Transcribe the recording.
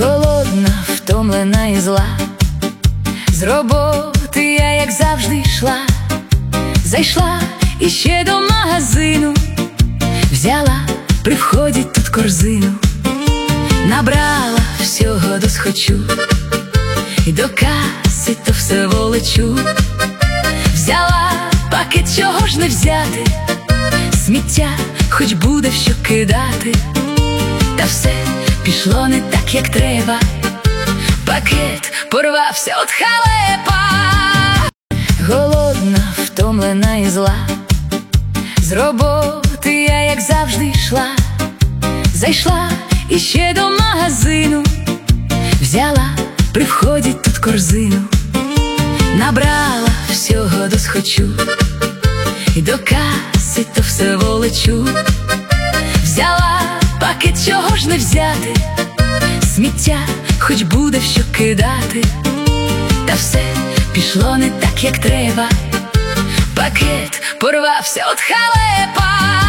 Голодна, втомлена і зла, з роботи я, як завжди, йшла. Зайшла іще до магазину, взяла при вході тут корзину, набрала всього досхочу, і до каси то все волочу. Взяла пакет, чого ж не взяти, сміття хоч буде в що кидати. Та все пішло не так, як треба, пакет порвався от халепа. Голодна, втомлена і зла, з роботи я, як завжди, йшла. Зайшла іще до магазину, взяла при вході тут корзину, набрала всього досхочу, і до каси то все волочу. Взяла пакет, чого ж не взяти, сміття хоч буде в що кидати. Та все пішло не так, як треба, пакет порвався от халепа.